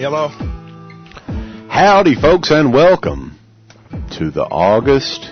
Hello. Howdy, folks, and welcome to the August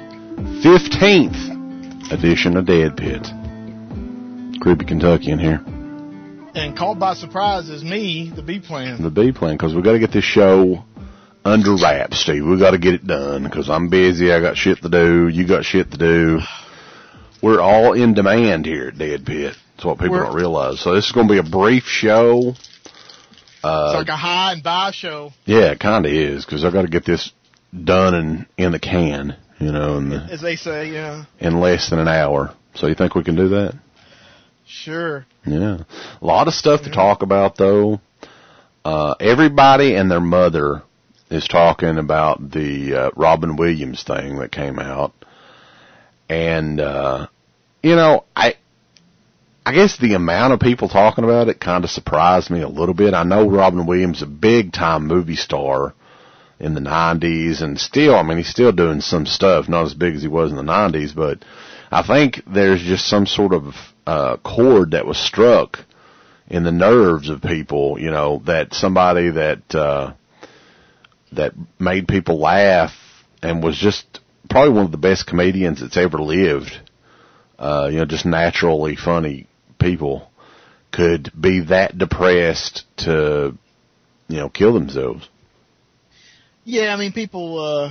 15th edition of Dead Pit. Creepy Kentuckian here. And called by surprise is me, the B-Plan. The B-Plan, because we got to get this show under wraps, Steve. We got to get it done, because I'm busy, I got shit to do, you got shit to do. We're all in demand here at Dead Pit. That's what people don't realize. So this is going to be a brief show. It's like a high and buy show. Yeah, it kind of is, because I got to get this done and in the can, you know. As they say, yeah. In less than an hour. So you think we can do that? Sure. Yeah. A lot of stuff to talk about, though. Everybody and their mother is talking about the Robin Williams thing that came out. And, you know, I guess the amount of people talking about it kind of surprised me a little bit. I know Robin Williams is a big-time movie star in the 90s, and still, I mean, he's still doing some stuff, not as big as he was in the 90s, but I think there's just some sort of chord that was struck in the nerves of people, you know, that somebody that made people laugh and was just probably one of the best comedians that's ever lived, you know, just naturally funny people, could be that depressed to, you know, kill themselves. Yeah, I mean, people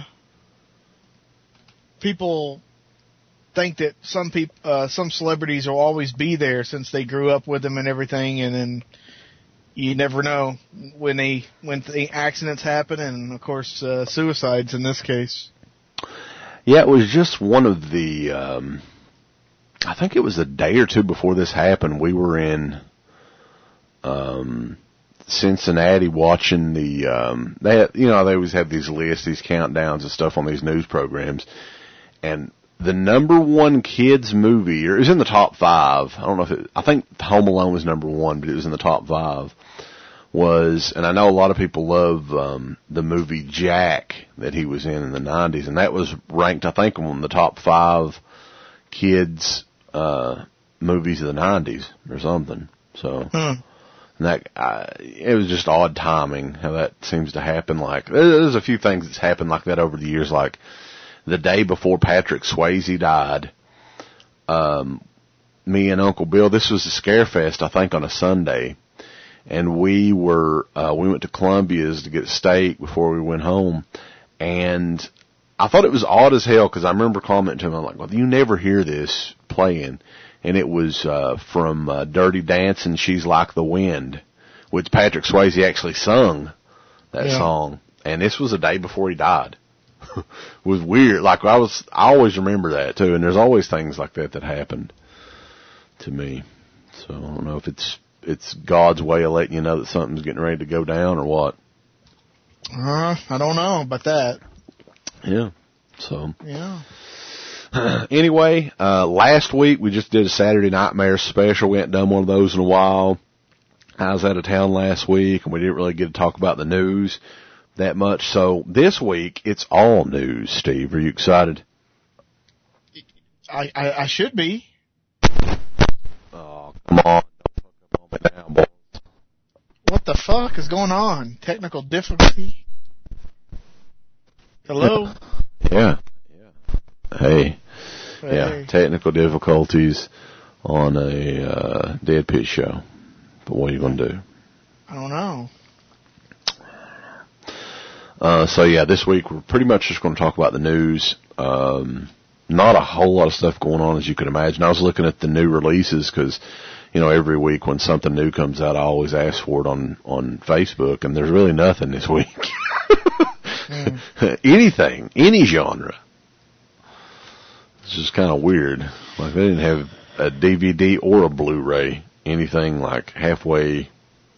think that some celebrities will always be there since they grew up with them and everything, and then you never know when the accidents happen, and of course suicides in this case. Yeah, it was just one of the. I think it was a day or two before this happened. We were in Cincinnati watching the. They always have these lists, these countdowns and stuff on these news programs, and the number one kids movie, or it was in the top 5. I don't know I think Home Alone was number 1, but it was in the top 5. Was, and I know a lot of people love the movie Jack that he was in the 90s, and that was ranked, I think, on the top 5 kids movies of the 90s or something. So, and that it was just odd timing how that seems to happen. Like there's a few things that's happened like that over the years, like the day before Patrick Swayze died, me and Uncle Bill, this was a Scarefest, I think, on a Sunday, and we went to Columbia's to get steak before we went home, and I thought it was odd as hell, because I remember commenting to him, I'm like, well, you never hear this playing, and it was from Dirty Dancing, She's Like the Wind, which Patrick Swayze actually sung that song, and this was a day before he died. It was weird. Like I always remember that too, and there's always things like that happened to me. So I don't know if it's God's way of letting you know that something's getting ready to go down or what. I don't know about that. Yeah. So. Yeah. Anyway, last week we just did a Saturday Nightmare special. We hadn't done one of those in a while. I was out of town last week, and we didn't really get to talk about the news that much. So this week, it's all news, Steve. Are you excited? I should be. Oh, come on. Don't fuck up on me now, boys. What the fuck is going on? Technical difficulty? Hello? Yeah. Hey. Yeah, technical difficulties on a Dead Pit show. But what are you going to do? I don't know. So yeah, this week we're pretty much just going to talk about the news. Not a whole lot of stuff going on, as you can imagine. I was looking at the new releases because, you know, every week when something new comes out, I always ask for it on Facebook, and there's really nothing this week. Anything, any genre. It's just kind of weird. Like they didn't have a DVD or a Blu-ray, anything like halfway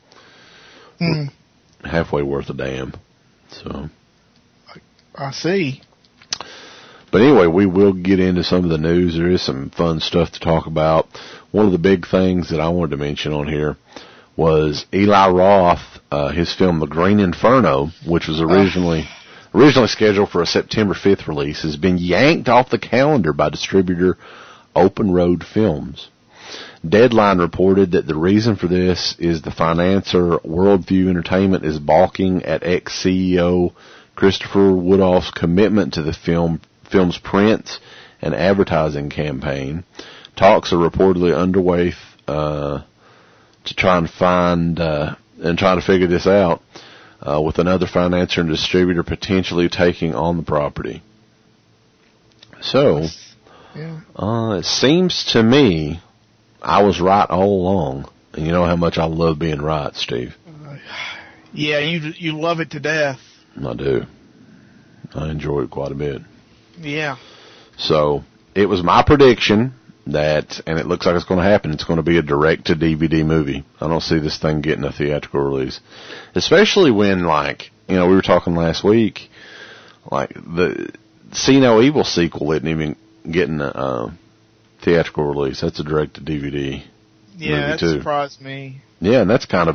worth a damn. So I see. But anyway, we will get into some of the news. There is some fun stuff to talk about. One of the big things that I wanted to mention on here was Eli Roth, his film The Green Inferno, which was originally scheduled for a September 5th release, has been yanked off the calendar by distributor Open Road Films. Deadline reported that the reason for this is the financier Worldview Entertainment is balking at ex-CEO Christopher Woodall's commitment to the film's print and advertising campaign. Talks are reportedly underway to try and find and trying to figure this out, with another financier and distributor potentially taking on the property. So, it seems to me I was right all along. And you know how much I love being right, Steve. Yeah, you love it to death. I do. I enjoy it quite a bit. Yeah. So, it was my prediction that, and it looks like it's going to happen, it's going to be a direct-to-DVD movie. I don't see this thing getting a theatrical release. Especially when, like, we were talking last week, like, the See No Evil sequel isn't even getting a theatrical release. That's a direct-to-DVD yeah, movie, too. That surprised me. Yeah, and that's kind of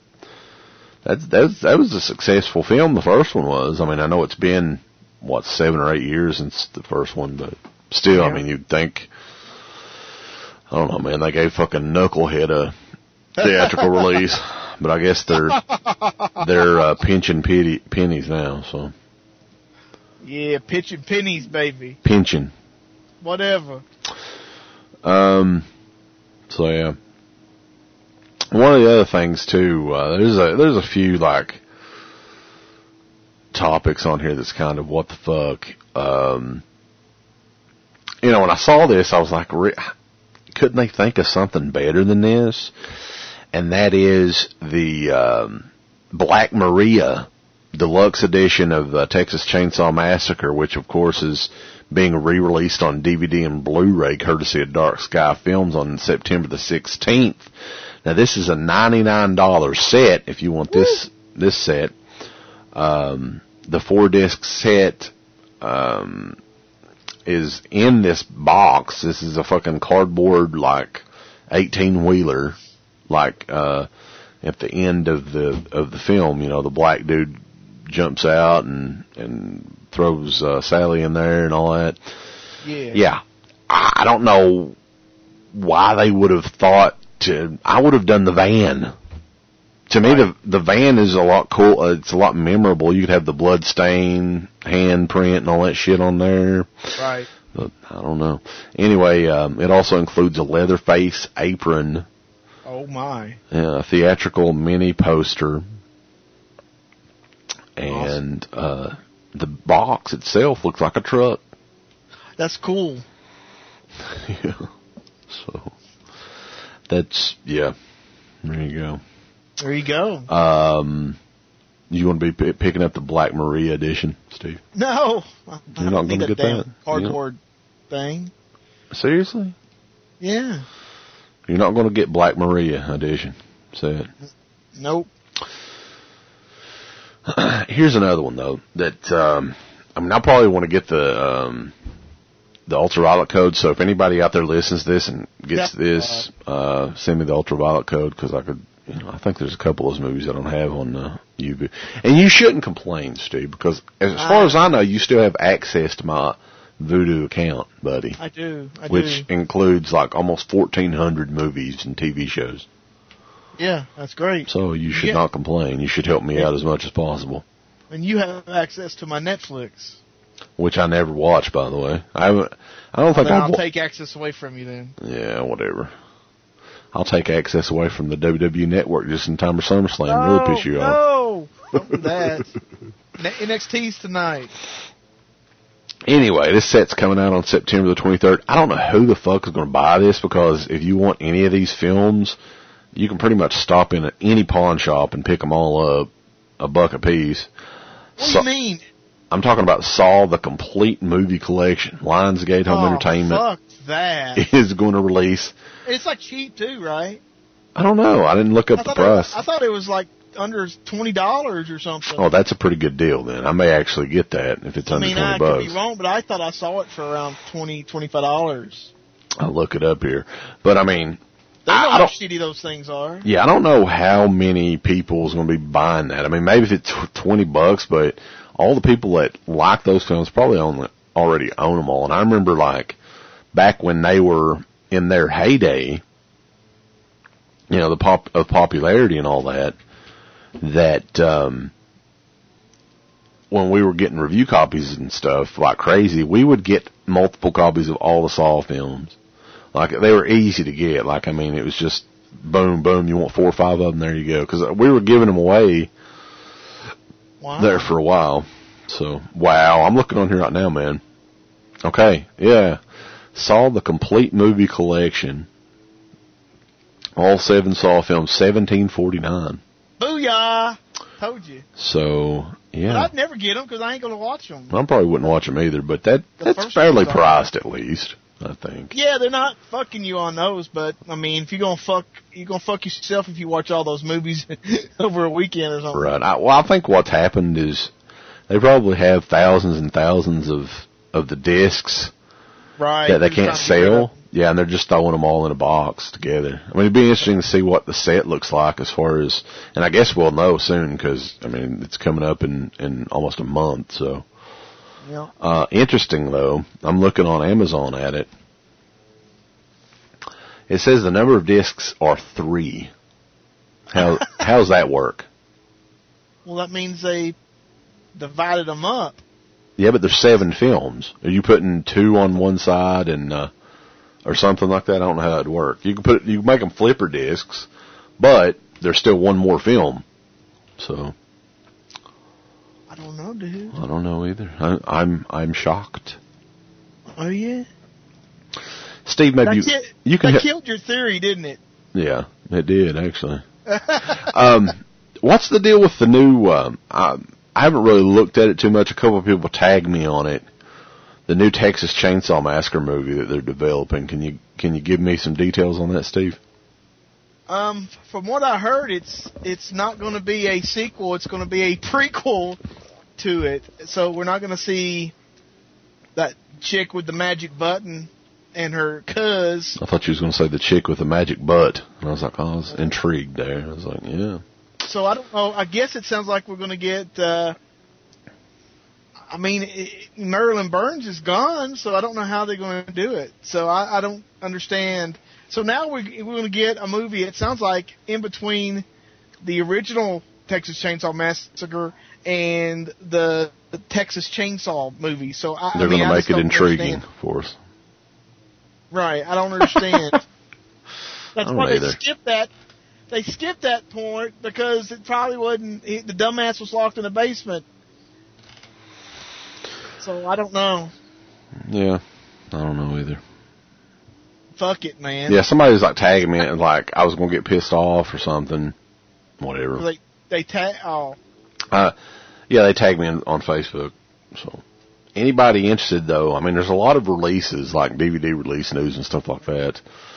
that was a successful film, the first one was. I mean, I know it's been, 7 or 8 years since the first one, but still, yeah. I mean, you'd think, I don't know, man, they gave fucking Knucklehead a theatrical release, but I guess they're pinching pennies now, so. Yeah, pitching pennies, baby. Pinching. Whatever. So yeah. One of the other things too, there's a few like topics on here that's kind of what the fuck. When I saw this, I was like, couldn't they think of something better than this? And that is the Black Maria Deluxe edition of Texas Chainsaw Massacre, which of course is being re-released on DVD and Blu-ray courtesy of Dark Sky Films on September the 16th. Now this is a $99 set if you want this set. The 4-disc set is in this box. This is a fucking cardboard like 18-wheeler, like at the end of the film, the black dude jumps out and throws Sally in there and all that. Yeah. I don't know why they would have thought I would have done the van. To me, the van is a lot cool. It's a lot memorable. You could have the blood stain, handprint, and all that shit on there. Right. But I don't know. Anyway, it also includes a Leatherface apron. Oh my. A theatrical mini poster. And the box itself looks like a truck. That's cool. Yeah. So that's There you go. There you go. You want to be picking up the Black Maria edition, Steve? No, you're not going to get that cardboard thing. Seriously? Yeah. You're not going to get Black Maria edition. Say it. Nope. Here's another one though that I probably want to get the ultraviolet code. So if anybody out there listens to this and gets this, send me the ultraviolet code because I could. I think there's a couple of those movies I don't have on UV. And you shouldn't complain, Steve, because as far as I know, you still have access to my Vudu account, buddy. I do. Which includes like almost 1,400 movies and TV shows. Yeah, that's great. So you should not complain. You should help me out as much as possible. And you have access to my Netflix. Which I never watch, by the way. I'll take access away from you then. Yeah, whatever. I'll take access away from the WWE Network just in time for SummerSlam. Really piss you off. No, don't do that. NXT's tonight. Anyway, this set's coming out on September the 23rd. I don't know who the fuck is going to buy this because if you want any of these films, you can pretty much stop in at any pawn shop and pick them all up, $1 a piece. What do you mean? I'm talking about Saw, the complete movie collection. Lionsgate Home Entertainment. Fuck that. Is going to release. It's like cheap too, right? I don't know. I didn't look up the price. I thought it was like under $20 or something. Oh, that's a pretty good deal then. I may actually get that if it's under $20. I could be wrong, but I thought I saw it for around $25. I'll look it up here. But I mean, they know how shitty those things are. Yeah, I don't know how many people is going to be buying that. I mean, maybe if it's $20, but all the people that like those films probably already own them all. And I remember like back when they were in their heyday, of popularity and all that, when we were getting review copies and stuff like crazy, we would get multiple copies of all the Saw films. Like, they were easy to get. Like, I mean, it was just boom, boom, you want 4 or 5 of them, there you go. Because we were giving them away there for a while. So, wow, I'm looking on here right now, man. Okay, yeah. Saw the complete movie collection. All 7 Saw films, $17.49. Booyah! Told you. So, yeah. But I'd never get them because I ain't going to watch them. I probably wouldn't watch them either, but that's fairly priced at least, I think. Yeah, they're not fucking you on those, but, I mean, if you're going to fuck yourself if you watch all those movies over a weekend or something. Right. I think what's happened is they probably have thousands and thousands of the discs that they can't sell. Yeah, and they're just throwing them all in a box together. I mean, it'd be interesting to see what the set looks like as far as, and I guess we'll know soon because, I mean, it's coming up in almost a month, so. Yeah. Interesting, though, I'm looking on Amazon at it. It says the number of discs are 3. How's that work? Well, that means they divided them up. Yeah, but there's 7 films. Are you putting 2 on one side and, or something like that? I don't know how that'd work. You can make them flipper discs, but there's still one more film. So. I don't know, dude. I don't know either. I'm shocked. Oh yeah. Steve, maybe you can. That killed your theory, didn't it? Yeah, it did actually. What's the deal with the new? I haven't really looked at it too much. A couple of people tagged me on it. The new Texas Chainsaw Massacre movie that they're developing. Can you give me some details on that, Steve? From what I heard, it's not going to be a sequel. It's going to be a prequel to it. So we're not going to see that chick with the magic button and her cuz. I thought you was going to say the chick with the magic butt, and I was like, I was intrigued there. I was like, yeah. So I don't know. I guess it sounds like we're going to get. I mean, Marilyn Burns is gone, so I don't know how they're going to do it. So I don't understand. So now we're going to get a movie, it sounds like, in between the original Texas Chainsaw Massacre and the Texas Chainsaw movie. So they're going to make it intriguing for us. Right. I don't understand. That's why they skipped that. They skipped that point because it probably wasn't. The dumbass was locked in the basement. So I don't know. Yeah, I don't know either. Fuck it, man. Yeah, somebody was like tagging me and like I was gonna get pissed off or something. Whatever. They tag. Oh. Yeah, they tagged me on Facebook. So anybody interested though? I mean, there's a lot of releases like DVD release news and stuff like that.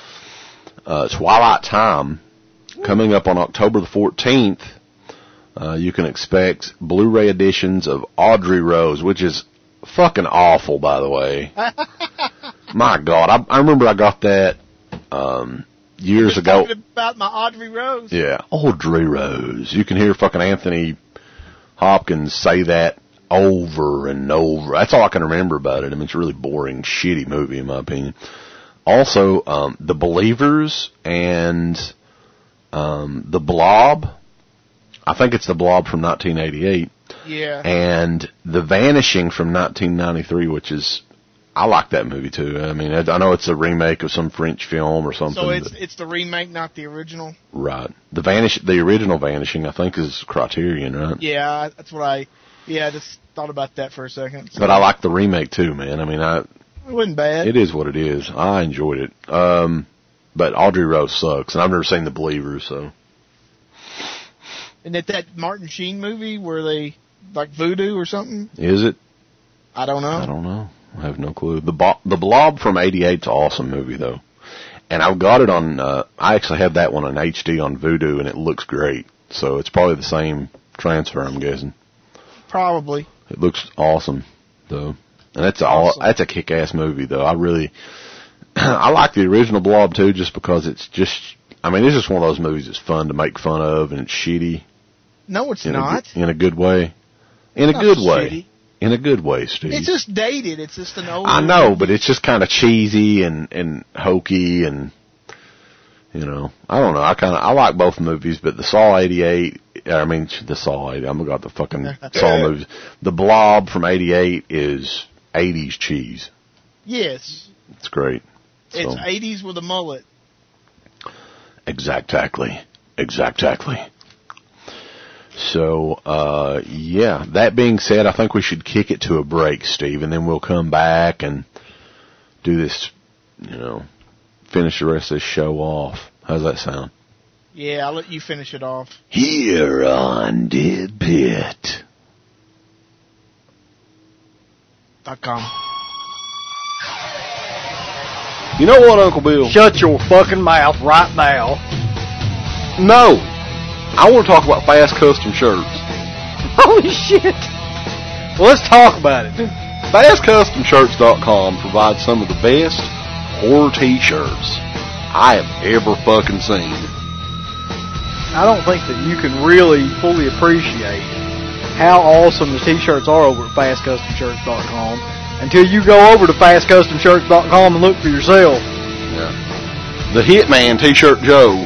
Twilight Time coming up on October the 14th. You can expect Blu-ray editions of Audrey Rose, which is fucking awful, by the way. My God, I remember I got that years ago. Talking about my Audrey Rose. Yeah, Audrey Rose. You can hear fucking Anthony Hopkins say that over and over. That's all I can remember about it. I mean, it's a really boring, shitty movie in my opinion. Also, The Believers and The Blob. I think it's The Blob from 1988. Yeah. And The Vanishing from 1993, which is, I like that movie too. I mean, I know it's a remake of some French film or something. So it's the remake, not the original? Right. The original Vanishing, I think, is Criterion, right? Yeah, that's what I just thought about that for a second. So. But I like the remake too, man. I mean, it wasn't bad. It is what it is. I enjoyed it. But Audrey Rose sucks, and I've never seen The Believers, so. And that Martin Sheen movie where they, like Voodoo or something? Is it? I don't know. I don't know. I have no clue. The Blob from '88 is an awesome movie, though. And I've got it on, I actually have that one on HD on Voodoo, and it looks great. So it's probably the same transfer, I'm guessing. Probably. It looks awesome, though. And that's a kick-ass movie, though. I really, I like the original Blob, too, just because it's just one of those movies that's fun to make fun of, and it's shitty. No, it's not. In a good way. In a good way. In a good way, Steve. It's just dated. It's just an old. I know, but it's just kind of cheesy and hokey and You know, I don't know. I like both movies, but the Saw 88. The Saw 80. I'm got the fucking Saw movies. The Blob from 88 is 80s cheese. Yes. It's great. It's 80s with a mullet. Exactly. So, yeah, that being said, I think we should kick it to a break, Steve, and then we'll come back and do this, finish the rest of this show off. How's that sound? Yeah, I'll let you finish it off. Here on DeadPit.com. You know what, Uncle Bill? Shut your fucking mouth right now. No! I want to talk about Fast Custom Shirts. Holy shit! Well, let's talk about it. FastCustomShirts.com provides some of the best horror t-shirts I have ever fucking seen. I don't think that you can really fully appreciate how awesome the t-shirts are over at FastCustomShirts.com until you go over to FastCustomShirts.com and look for yourself. Yeah. The Hitman T-Shirt Joe.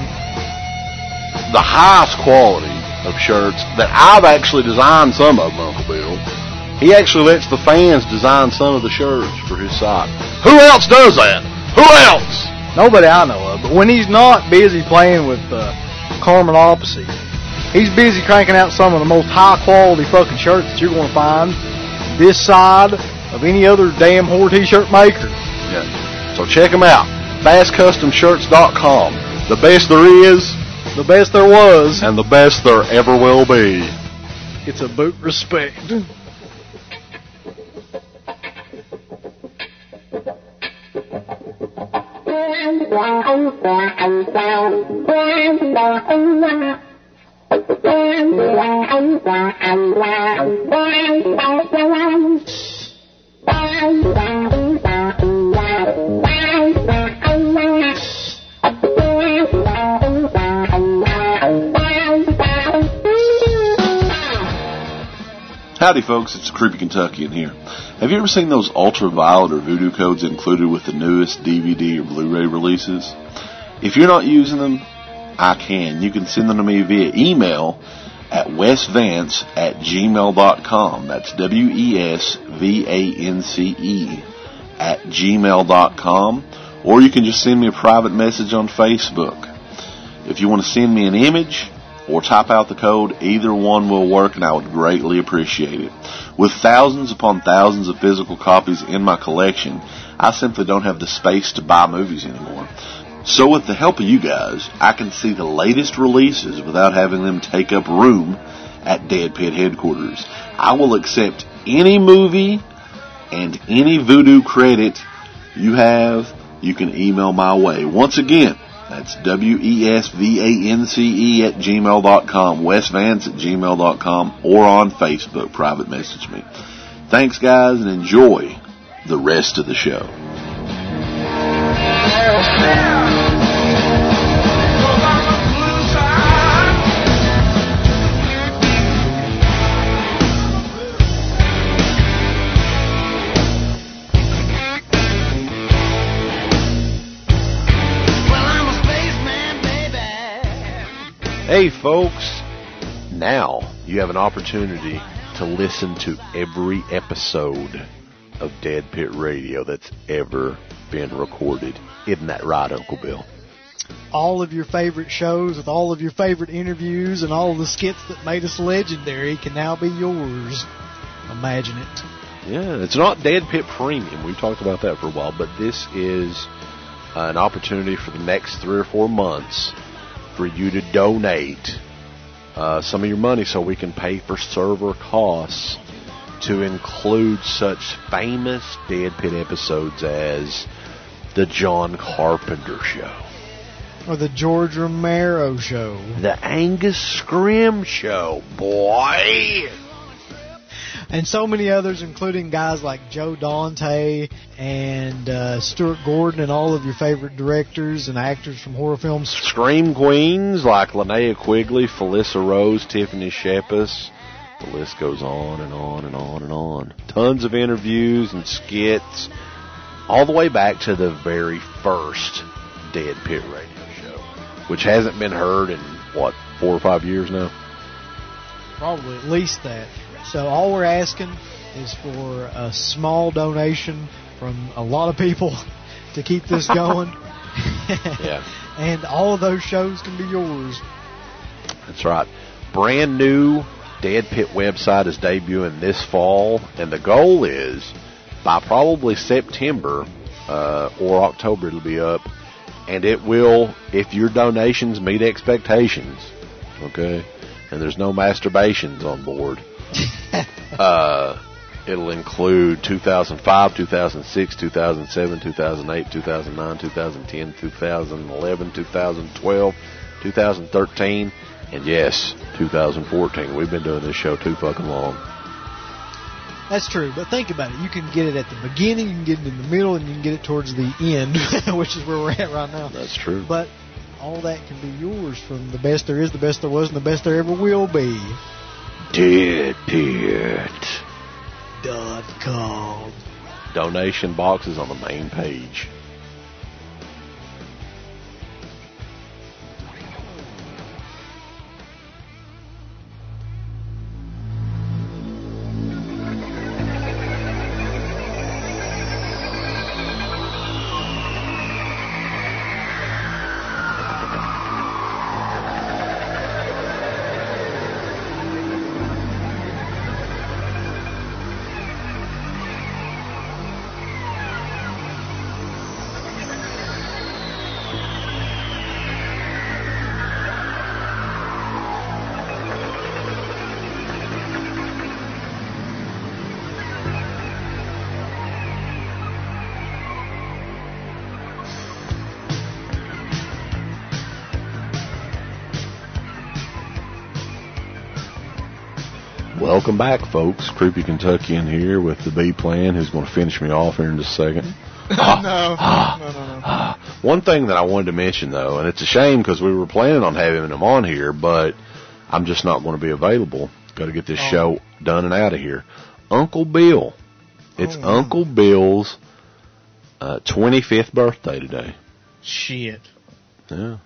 The highest quality of shirts that I've actually designed some of them, Uncle Bill. He actually lets the fans design some of the shirts for his site. Who else does that? Who else? Nobody I know of. But when he's not busy playing with Carmen Opposite, he's busy cranking out some of the most high quality fucking shirts that you're going to find this side of any other damn horror t-shirt maker. Yeah. So check him out. FastCustomShirts.com. The best there is. The best there was. And the best there ever will be. It's a boot respect. Howdy folks, it's Creepy Kentuckian here. Have you ever seen those ultraviolet or voodoo codes included with the newest DVD or Blu-ray releases? If you're not using them, I can. You can send them to me via email at wesvance@gmail.com. That's WESVANCE @gmail.com. Or you can just send me a private message on Facebook. If you want to send me an image or type out the code, either one will work, and I would greatly appreciate it. With thousands upon thousands of physical copies in my collection, I simply don't have the space to buy movies anymore. So with the help of you guys, I can see the latest releases without having them take up room at Dead Pit headquarters. I will accept any movie and any voodoo credit you have, you can email my way. Once again, that's WESVANCE @gmail.com, wesvance@gmail.com, or on Facebook. Private message me. Thanks, guys, and enjoy the rest of the show. Hey folks, now you have an opportunity to listen to every episode of Dead Pit Radio that's ever been recorded. Isn't that right, Uncle Bill? All of your favorite shows with all of your favorite interviews and all of the skits that made us legendary can now be yours. Imagine it. Yeah, it's not Dead Pit Premium. We've talked about that for a while, but this is an opportunity for the next 3 or 4 months for you to donate some of your money so we can pay for server costs to include such famous Dead Pit episodes as The John Carpenter Show, or The George Romero Show, The Angus Scrimm Show, boy, and so many others, including guys like Joe Dante and Stuart Gordon and all of your favorite directors and actors from horror films. Scream queens like Linnea Quigley, Felissa Rose, Tiffany Shepis. The list goes on and on and on and on. Tons of interviews and skits, all the way back to the very first Dead Pit Radio Show. which hasn't been heard in, 4 or 5 years now? Probably at least that. So all we're asking is for a small donation from a lot of people to keep this going. Yeah. And all of those shows can be yours. That's right. Brand new Dead Pit website is debuting this fall, and the goal is by probably September or October it'll be up, and it will, if your donations meet expectations, okay, and there's no masturbations on board, it'll include 2005, 2006, 2007, 2008, 2009, 2010, 2011, 2012, 2013, and yes, 2014. We've been doing this show too fucking long. That's true, but think about it. You can get it at the beginning, you can get it in the middle, and you can get it towards the end, which is where we're at right now. That's true. But all that can be yours, from the best there is, the best there was, and the best there ever will be. DeadPit.com. Donation boxes on the main page. Welcome back, folks. Creepy Kentuckian here with the B Plan, who's going to finish me off here in just a second. No. One thing that I wanted to mention, though, and it's a shame because we were planning on having him on here, but I'm just not going to be available. Got to get this show done and out of here. Uncle Bill. It's Uncle Bill's 25th birthday today. Shit. Yeah.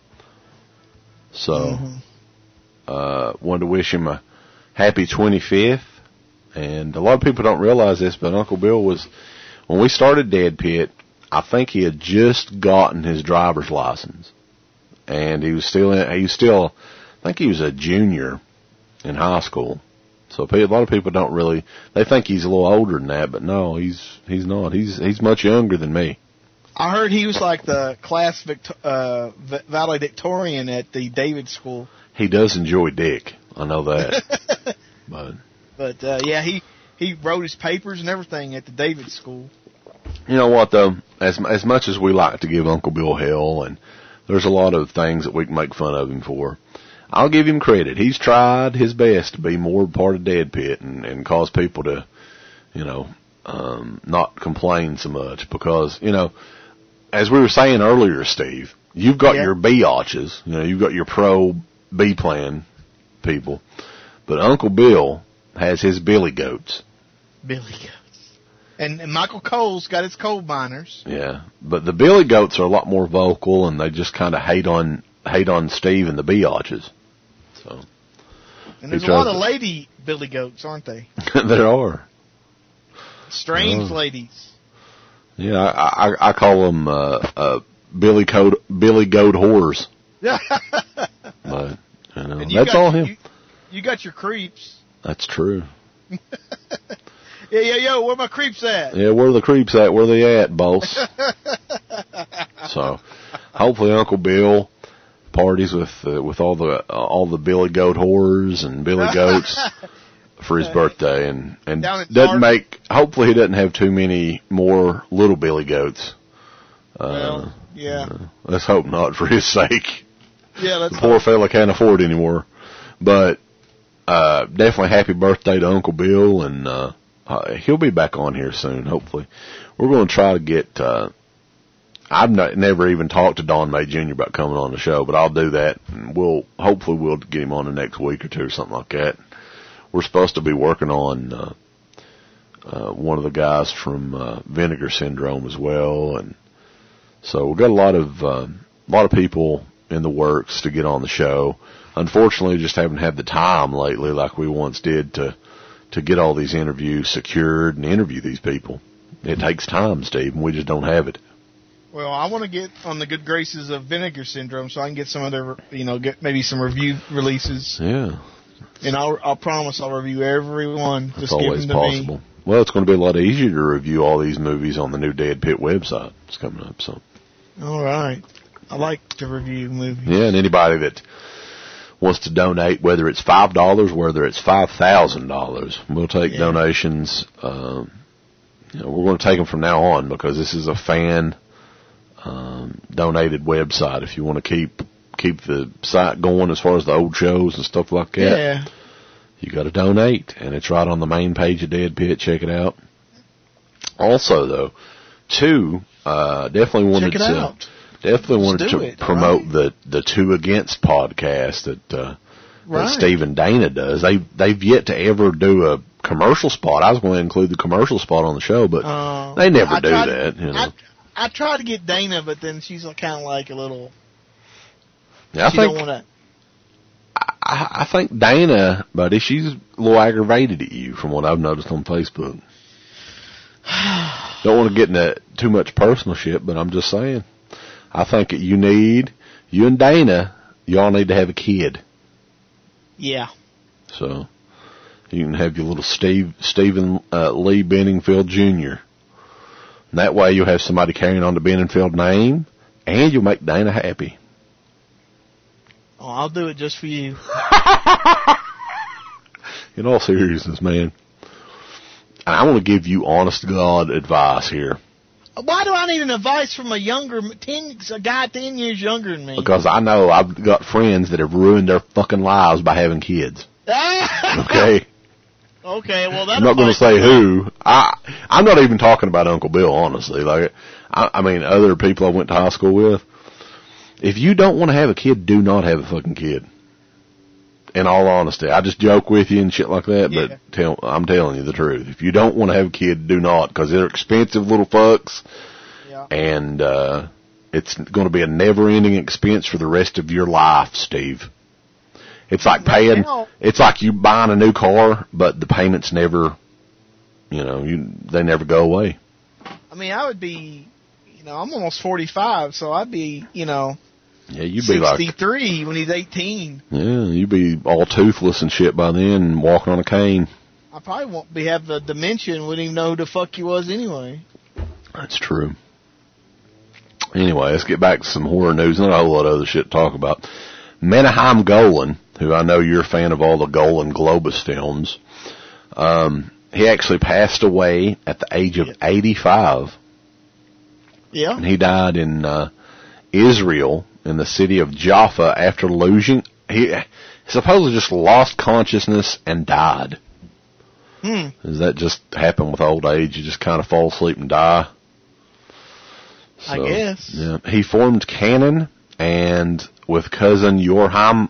So, wanted to wish him a happy 25th. And a lot of people don't realize this, but Uncle Bill was, when we started Dead Pit, I think he had just gotten his driver's license. And he was still, I think he was a junior in high school. So a lot of people don't really, they think he's a little older than that, but no, he's not. He's much younger than me. I heard he was like the class valedictorian at the David School. He does enjoy dick. I know that. But yeah, he wrote his papers and everything at the David School. You know what, though? As much as we like to give Uncle Bill hell, and there's a lot of things that we can make fun of him for, I'll give him credit. He's tried his best to be more part of Dead Pit and cause people to, not complain so much. Because, as we were saying earlier, Steve, you've got your biatches, you've got your pro B-plan people. But Uncle Bill has his billy goats. Billy goats. And Michael Cole's got his coal miners. Yeah, but the billy goats are a lot more vocal, and they just kind of hate on Steve and the biatches. So, and there's a lot of lady billy goats, aren't they? There are. Strange ladies. Yeah, I call them billy goat whores. Yeah. But that's all him. You got your creeps. That's true. Yo, where my creeps at? Yeah, where are the creeps at? Where they at, boss? So, hopefully Uncle Bill parties with all the billy goat whores and billy goats for his birthday, and doesn't make. Hopefully, he doesn't have too many more little billy goats. Well, yeah. Let's hope not, for his sake. Yeah, the poor fella can't afford it anymore. But definitely happy birthday to Uncle Bill, and he'll be back on here soon, hopefully. We're going to try to get, I've never even talked to Don May Jr. about coming on the show, but I'll do that, and hopefully we'll get him on the next week or two or something like that. We're supposed to be working on one of the guys from Vinegar Syndrome as well, and so we've got a lot of people in the works to get on the show. Unfortunately, just haven't had the time lately like we once did to get all these interviews secured and interview these people. It takes time, Steve, and we just don't have it. Well, I want to get on the good graces of Vinegar Syndrome so I can get some other, get maybe some review releases. Yeah. And I'll promise I'll review every one. It's always give them to possible. Me. Well, it's going to be a lot easier to review all these movies on the new Dead Pit website. It's coming up, so. All right. I like to review movies. Yeah, and anybody that wants to donate, whether it's $5, whether it's $5,000, we'll take donations. We're going to take them from now on because this is a fan donated website. If you want to keep the site going as far as the old shows and stuff like that, you got to donate, and it's right on the main page of Dead Pit. Check it out. Also, though, definitely wanted to promote the Two Against podcast that Steve and Dana does. They've yet to ever do a commercial spot. I was going to include the commercial spot on the show, but they never do that. I tried to get Dana, but then she's kind of like a little. Yeah, don't want to. I think Dana, buddy, she's a little aggravated at you from what I've noticed on Facebook. Don't want to get into too much personal shit, but I'm just saying. I think that you and Dana, y'all need to have a kid. Yeah. So, you can have your little Stephen Lee Benningfield Jr. And that way you'll have somebody carrying on the Benningfield name, and you'll make Dana happy. Oh, I'll do it just for you. In all seriousness, man. I want to give you honest-to-God advice here. Why do I need an advice from a guy 10 years younger than me? Because I know I've got friends that have ruined their fucking lives by having kids. Okay? Okay, well, I'm not going to say who. I'm not even talking about Uncle Bill, honestly. I mean, other people I went to high school with. If you don't want to have a kid, do not have a fucking kid. In all honesty. I just joke with you and shit like that, but I'm telling you the truth. If you don't want to have a kid, do not, because they're expensive little fucks, and it's going to be a never-ending expense for the rest of your life, Steve. It's like it's like you buying a new car, but the payments never, they never go away. I mean, I would be, I'm almost 45, so I'd be, yeah, you'd be 63 when he's 18. Yeah, you'd be all toothless and shit by then and walking on a cane. I probably won't have the dementia and wouldn't even know who the fuck you was anyway. That's true. Anyway, let's get back to some horror news. Not a whole lot of other shit to talk about. Menahem Golan, who I know you're a fan of all the Golan Globus films, he actually passed away at the age of 85. Yeah. And he died in Israel, in the city of Jaffa, after losing. He supposedly just lost consciousness and died. Does that just happen with old age? You just kind of fall asleep and die? So, I guess. Yeah. He formed Canon, and with cousin Yoram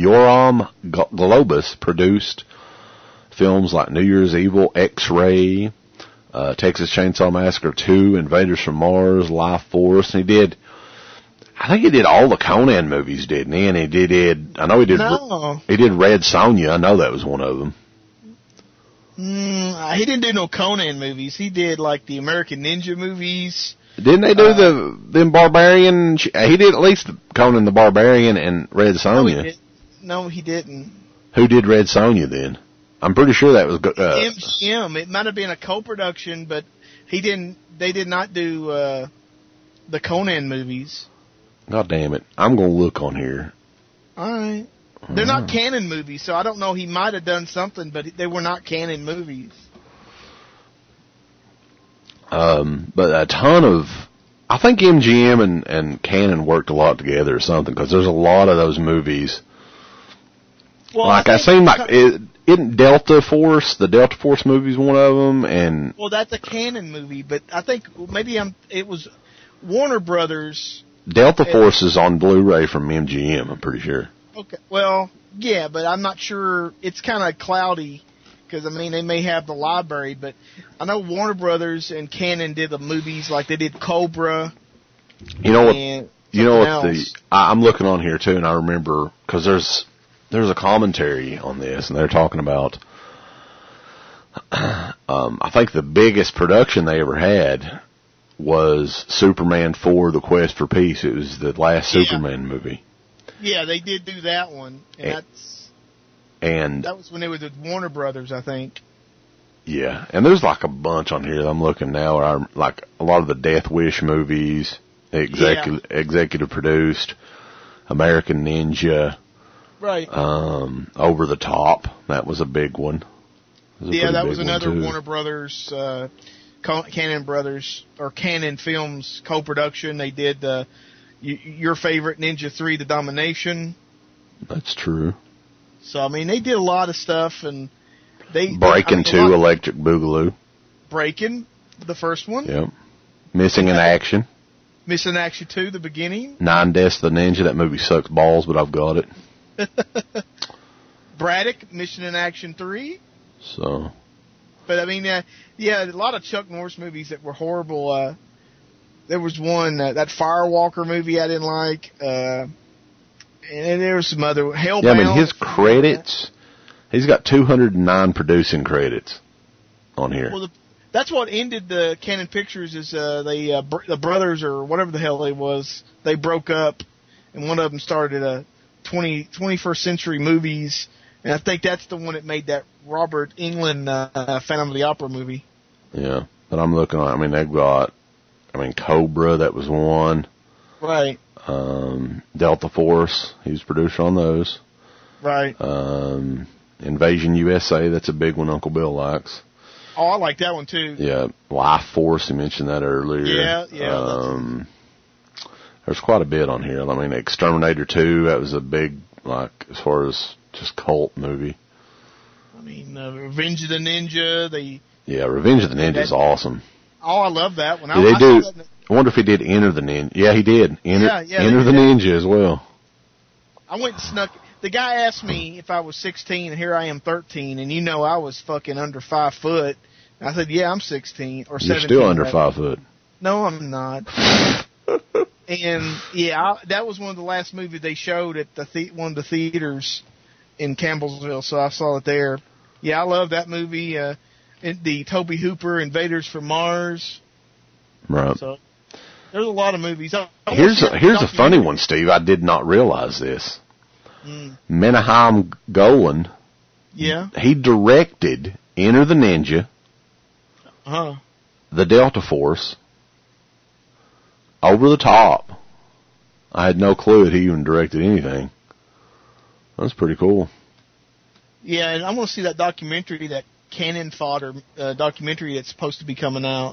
Globus produced films like New Year's Evil, X-Ray, Texas Chainsaw Massacre 2, Invaders from Mars, Life Force, and I think he did all the Conan movies, didn't he? And he did he did Red Sonja. I know that was one of them. He didn't do no Conan movies. He did like the American Ninja movies. Didn't they do them Barbarian? He did at least Conan the Barbarian and Red Sonja. No, he didn't. Who did Red Sonja then? I'm pretty sure that was MGM. It might have been a co-production, but he didn't. They did not do the Conan movies. God damn it! I'm gonna look on here. All right. They're not canon movies, so I don't know. He might have done something, but they were not canon movies. But a ton of, I think MGM and Canon worked a lot together or something, because there's a lot of those movies. Well, like I seem like isn't Delta Force, the Delta Force movie is one of them, and well, that's a Canon movie, but I think maybe it was Warner Brothers. Delta Force is on Blu-ray from MGM, I'm pretty sure. Okay, well, yeah, but I'm not sure. It's kind of cloudy, because, I mean, they may have the library, but I know Warner Brothers and Canon did the movies, like they did Cobra. You know what? You know what else. I'm looking on here too, and I remember because there's a commentary on this, and they're talking about. I think the biggest production they ever had was Superman 4: The Quest for Peace. It was the last Superman movie. Yeah, they did do that one, and that was when they were with Warner Brothers, I think. Yeah, and there's like a bunch on here that I'm looking now. Like a lot of the Death Wish movies, executive produced, American Ninja, right? Over the Top, that was a big one. That was another Warner Brothers, Canon Brothers or Canon Films co-production. They did your favorite Ninja 3: The Domination. That's true. So I mean, they did a lot of stuff, and Breaking 2, Electric Boogaloo. Breaking, the first one. Yep. Missing in Action. Missing Action 2, the beginning. 9 Deaths of the Ninja. That movie sucks balls, but I've got it. Braddock, Mission in Action 3. So. But I mean, a lot of Chuck Norris movies that were horrible. There was one, that Firewalker movie I didn't like. And there was some other Hellbound. Yeah, I mean, his credits, he's got 209 producing credits on here. Well, that's what ended the Canon Pictures is the brothers or whatever the hell they was. They broke up, and one of them started a 21st Century Movies, and I think that's the one that made that Robert Englund Phantom of the Opera movie. Yeah, but I'm looking at, I mean, they've got, Cobra, that was one. Right. Delta Force, he was producer on those. Right. Invasion USA, that's a big one Uncle Bill likes. Oh, I like that one too. Yeah, Life Force, you mentioned that earlier. Yeah. There's quite a bit on here. I mean, Exterminator 2, that was a big, as far as just cult movie. I mean, Revenge of the Ninja, Yeah, Revenge of the Ninja is awesome. Oh, I love that one. I wonder if he did Enter the Ninja. Yeah, he did. Enter the Ninja as well. I went and snuck. The guy asked me if I was 16, and here I am 13, and I was fucking under 5 foot. I said, yeah, I'm 16 or 17. You're still under 5 foot. No, I'm not. And that was one of the last movies they showed at one of the theaters in Campbellsville, so I saw it there. Yeah, I love that movie. The Tobe Hooper Invaders from Mars. Right. So there's a lot of movies. Here's a funny one, Steve. I did not realize this. Menahem Golan. Yeah. He directed Enter the Ninja. The Delta Force. Over the Top. I had no clue that he even directed anything. That's pretty cool. Yeah, and I want to see that documentary, that Cannon Fodder documentary that's supposed to be coming out.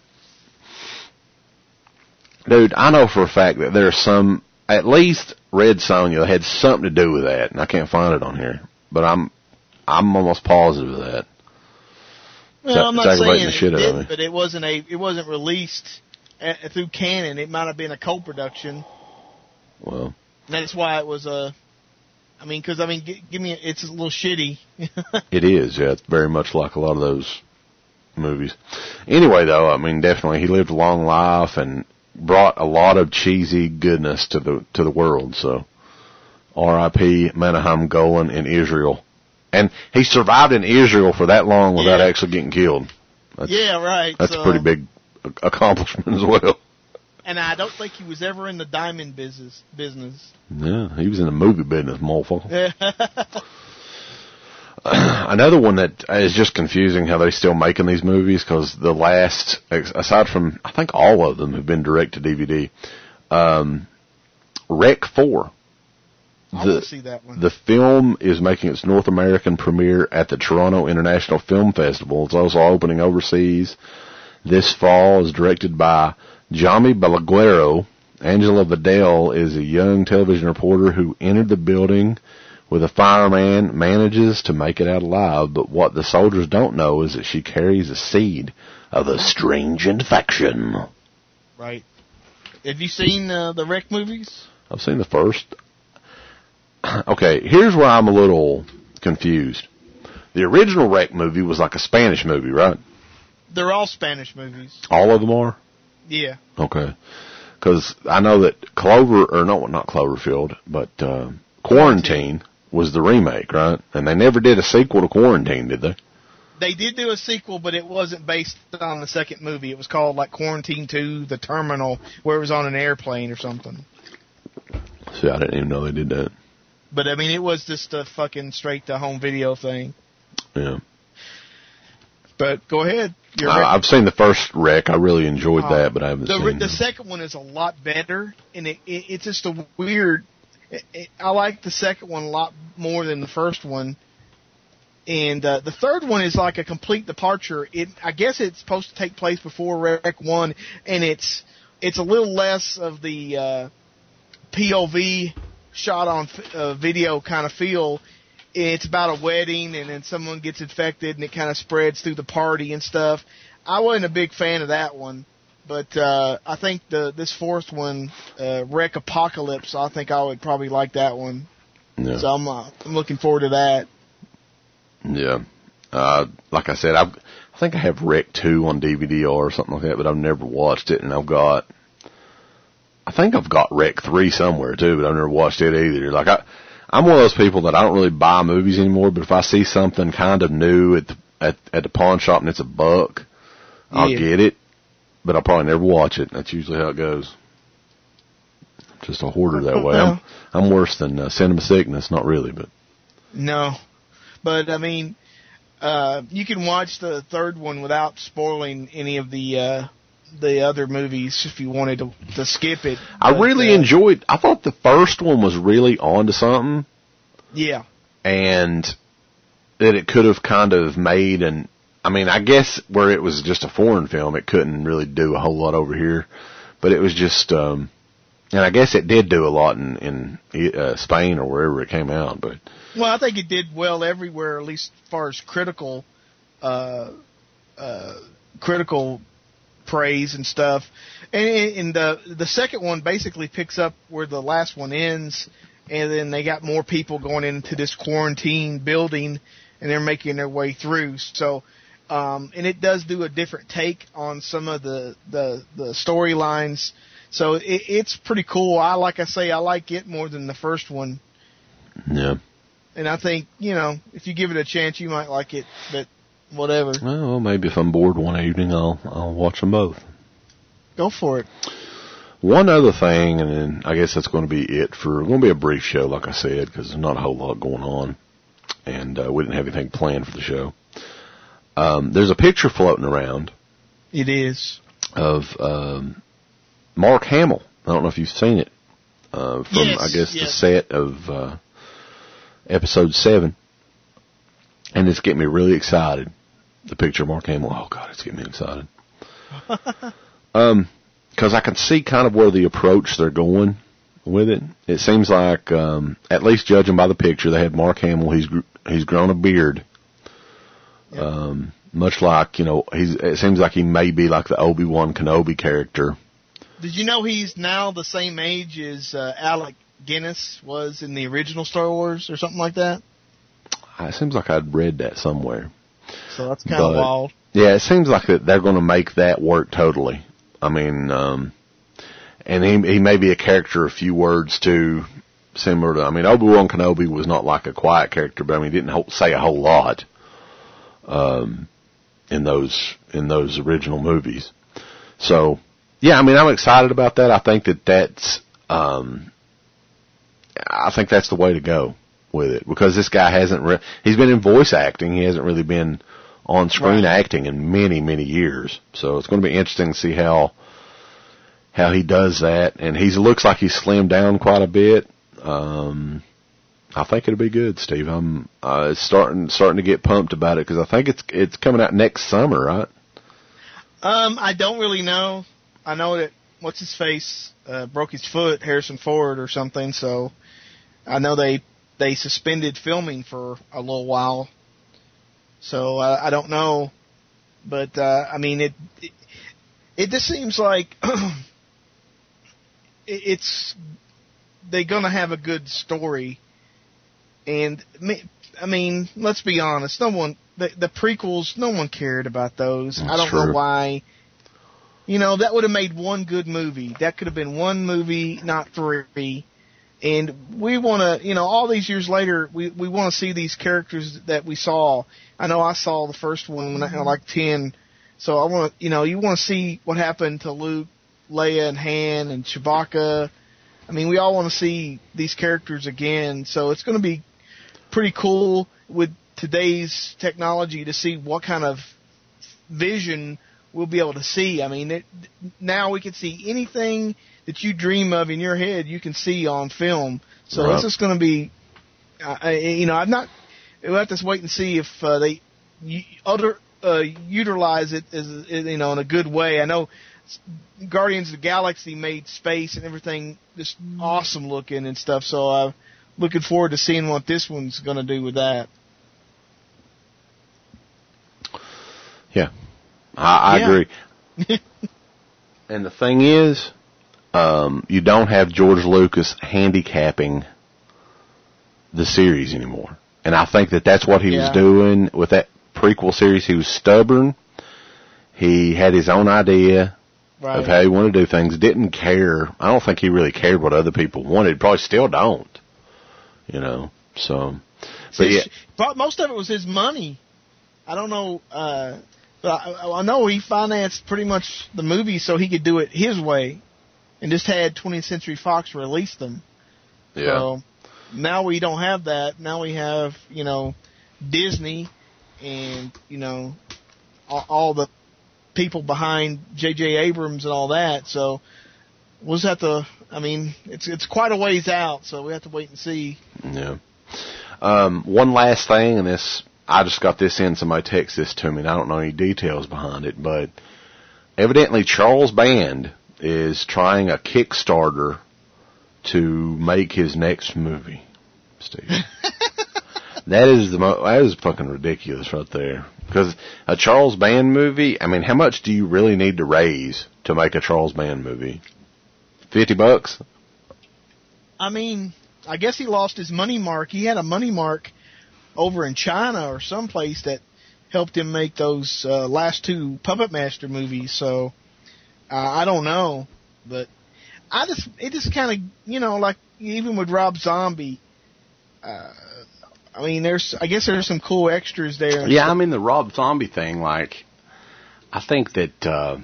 Dude, I know for a fact that there's at least Red Sonja had something to do with that, and I can't find it on here. But I'm almost positive of that. Well, I'm not saying the shit it out of me. But it wasn't released through Canon. It might have been a co-production. Well, and that's why it was it's a little shitty. It is, yeah. It's very much like a lot of those movies. Anyway, though, definitely he lived a long life and brought a lot of cheesy goodness to the world. So, R.I.P. Menahem Golan in Israel, and he survived in Israel for that long without actually getting killed. Right. That's a pretty big accomplishment as well. And I don't think he was ever in the diamond business. Yeah, he was in the movie business, motherfucker. Another one that is just confusing how they're still making these movies, because the last, aside from, I think all of them have been direct to DVD, Rec 4. I want to see that one. The film is making its North American premiere at the Toronto International Film Festival. It's also opening overseas this fall. Is directed by Jami Balaguero. Angela Vidal is a young television reporter who entered the building with a fireman, manages to make it out alive, but what the soldiers don't know is that she carries a seed of a strange infection. Right. Have you seen the Rec movies? I've seen the first. Okay, here's where I'm a little confused. The original Rec movie was like a Spanish movie, right? They're all Spanish movies. All of them are? Yeah. Okay. Because I know that not Cloverfield, but Quarantine was the remake, right? And they never did a sequel to Quarantine, did they? They did do a sequel, but it wasn't based on the second movie. It was called like Quarantine 2, The Terminal, where it was on an airplane or something. See, I didn't even know they did that. But I mean, it was just a fucking straight to home video thing. Yeah. But go ahead. I've seen the first Wreck. I really enjoyed that, but I haven't seen the second one is a lot better, and it's just a weird. I like the second one a lot more than the first one. And the third one is like a complete departure. I guess it's supposed to take place before Wreck 1, and it's a little less of the POV shot on video kind of feel. It's about a wedding, and then someone gets infected, and it kind of spreads through the party and stuff. I wasn't a big fan of that one, but I think this fourth one, Wreck Apocalypse, I think I would probably like that one. Yeah. So I'm looking forward to that. Yeah. Like I said, I think I have Wreck 2 on DVD or something like that, but I've never watched it, and I think I've got Wreck 3 somewhere too, but I've never watched it either. Like I'm one of those people that I don't really buy movies anymore, but if I see something kind of new at the pawn shop and it's $1, I'll get it, but I'll probably never watch it. That's usually how it goes. Just a hoarder that way. I'm worse than Cinema Sickness, not really, but. No. But, I mean, you can watch the third one without spoiling any of the other movies if you wanted to skip it. I really enjoyed. I thought the first one was really onto something. Yeah. And that it could have kind of made I guess where it was just a foreign film, it couldn't really do a whole lot over here. But it was just, and I guess it did do a lot in Spain or wherever it came out, but. Well, I think it did well everywhere, at least as far as critical praise and stuff. And the second one basically picks up where the last one ends, and then they got more people going into this quarantine building, and they're making their way through. So, and it does do a different take on some of the storylines. So it's pretty cool. Like I say, I like it more than the first one. Yeah. And I think, if you give it a chance, you might like it, but whatever. Well, maybe if I'm bored one evening, I'll watch them both. Go for it. One other thing, and then I guess that's going to be it for, going to be a brief show, like I said, because there's not a whole lot going on, and we didn't have anything planned for the show. There's a picture floating around. It is. Of Mark Hamill. I don't know if you've seen it. From, yes, I guess, the set of Episode 7. And it's getting me really excited. The picture of Mark Hamill. Oh, God, it's getting me excited. Because I can see kind of where the approach they're going with it. It seems like, at least judging by the picture, they have Mark Hamill. He's grown a beard. Yep. Much like, it seems like he may be like the Obi-Wan Kenobi character. Did you know he's now the same age as Alec Guinness was in the original Star Wars or something like that? It seems like I'd read that somewhere. So that's kind of wild. Yeah, it seems like that they're going to make that work totally. I mean, and he may be a character a few words too, similar to, Obi-Wan Kenobi was not like a quiet character, but he didn't say a whole lot in those original movies. So, yeah, I'm excited about that. I think that's the way to go with it, because this guy he's been in voice acting. He hasn't really been on screen acting in many, many years. So it's going to be interesting to see how he does that. And he looks like he's slimmed down quite a bit. I think it'll be good, Steve. I'm starting to get pumped about it, because I think it's coming out next summer, right? I don't really know. I know that what's his face broke his foot, Harrison Ford or something. So I know they suspended filming for a little while. So I don't know, but it just seems like they're gonna have a good story. And let's be honest, the prequels, no one cared about those. That's I don't true. know why. that would have made one good movie. That could have been one movie, not three. And we want to, all these years later, we want to see these characters that we saw. I know I saw the first one when I was like 10. So I want to, you want to see what happened to Luke, Leia, and Han, and Chewbacca. I mean, we all want to see these characters again. So it's going to be pretty cool with today's technology to see what kind of vision we'll be able to see. I mean, now we can see anything that you dream of in your head, you can see on film. So It's just going to be, we'll have to wait and see if they utilize it as, in a good way. I know Guardians of the Galaxy made space and everything just awesome looking and stuff. So I'm looking forward to seeing what this one's going to do with that. Yeah, I agree. And the thing is, you don't have George Lucas handicapping the series anymore. And I think that's what he was doing with that prequel series. He was stubborn. He had his own idea of how he wanted to do things. Didn't care. I don't think he really cared what other people wanted. Probably still don't. So. But most of it was his money. I don't know. But I know he financed pretty much the movie so he could do it his way. And just had 20th Century Fox release them. Yeah. So now we don't have that. Now we have, Disney and, all the people behind J.J. Abrams and all that. So we'll just have to, it's quite a ways out, so we have to wait and see. Yeah. One last thing, and I just got this in, somebody texted this to me, and I don't know any details behind it, but evidently Charles Band is trying a Kickstarter to make his next movie, Steve. That is fucking ridiculous right there. Because a Charles Band movie, how much do you really need to raise to make a Charles Band movie? $50? I guess he lost his money mark. He had a money mark over in China or someplace that helped him make those last two Puppet Master movies. So I don't know, but it just kind of, like even with Rob Zombie, I guess there's some cool extras there. Yeah, the Rob Zombie thing, I think that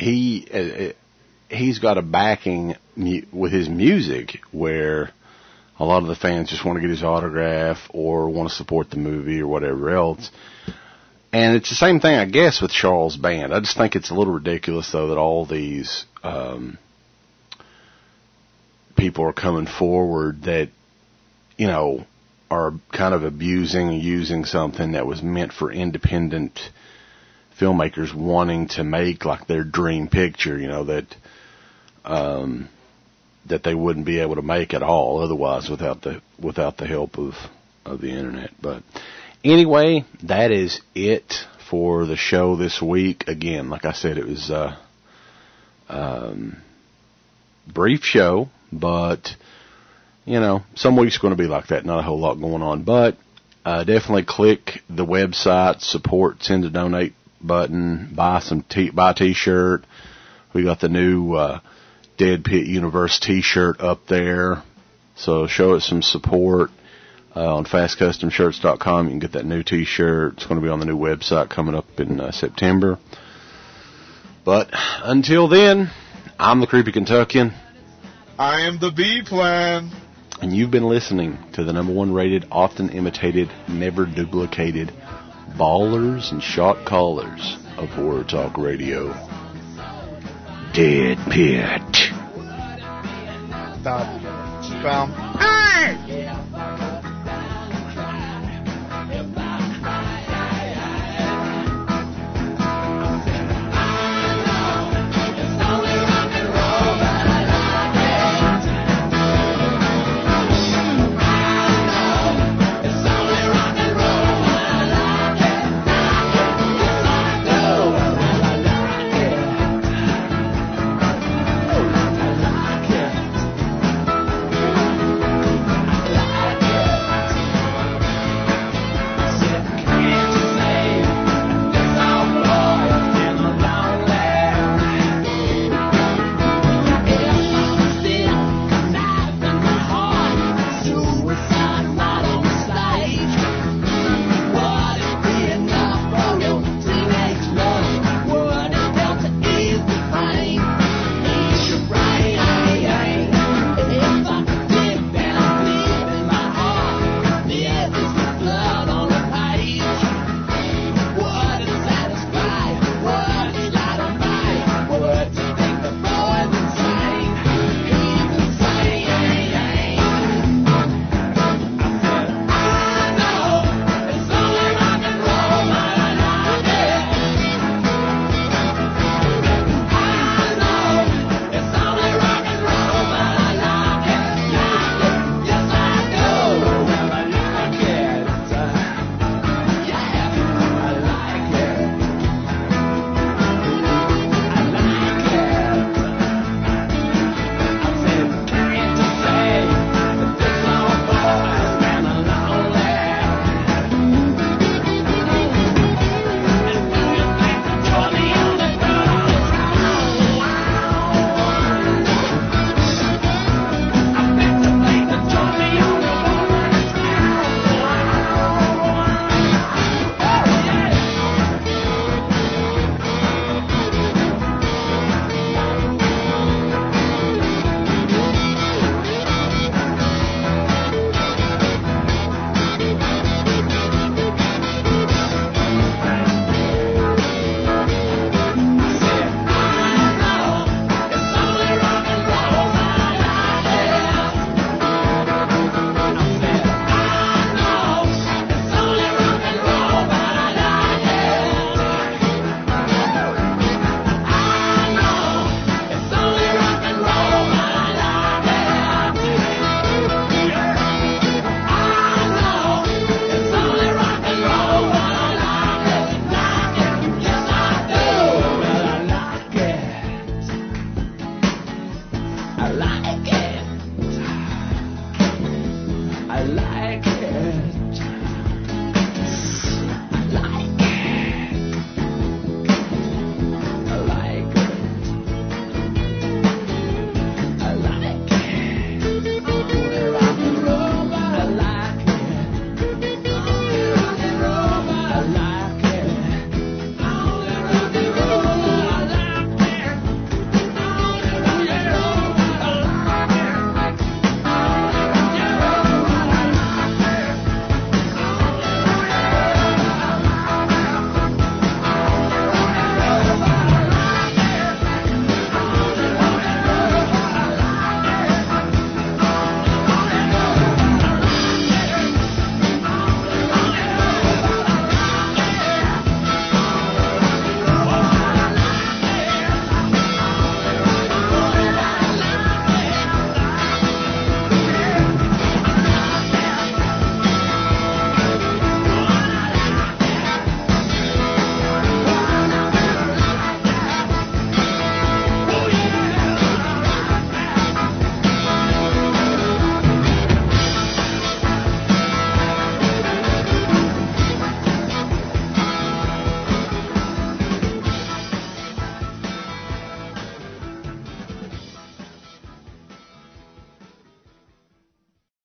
he's got a backing with his music where a lot of the fans just want to get his autograph or want to support the movie or whatever else. And it's the same thing, I guess, with Charles Band. I just think it's a little ridiculous, though, that all these people are coming forward that, are kind of abusing and using something that was meant for independent filmmakers wanting to make, their dream picture, that they wouldn't be able to make at all otherwise without the help of the internet. But anyway, that is it for the show this week. Again, like I said, it was a brief show, but some weeks are going to be like that. Not a whole lot going on, but definitely click the website, support, send a donate button, buy a t-shirt. We got the new Dead Pit Universe t-shirt up there, so show it some support. On fastcustomshirts.com, you can get that new t-shirt. It's going to be on the new website coming up in September. But until then, I'm the Creepy Kentuckian. I am the B-Plan. And you've been listening to the #1 rated, often imitated, never duplicated ballers and shot callers of Horror Talk Radio. Dead Pit. Stop. Hey!